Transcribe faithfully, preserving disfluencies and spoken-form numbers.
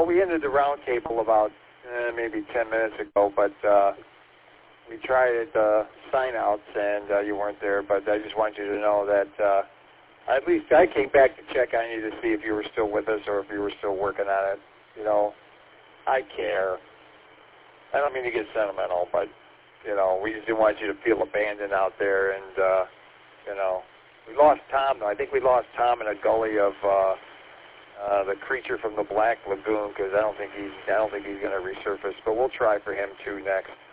we ended the round table about uh, maybe ten minutes ago, but uh, we tried at the sign-outs, and uh, you weren't there, but I just want you to know that uh, at least I came back to check on you to see if you were still with us or if you were still working on it. You know, I care. I don't mean to get sentimental, but, you know, we just didn't want you to feel abandoned out there. And, uh, you know, we lost Tom, though. I think we lost Tom in a gully of uh, uh, the creature from the Black Lagoon because I don't think he's, I don't think he's going to resurface. But we'll try for him, too, next.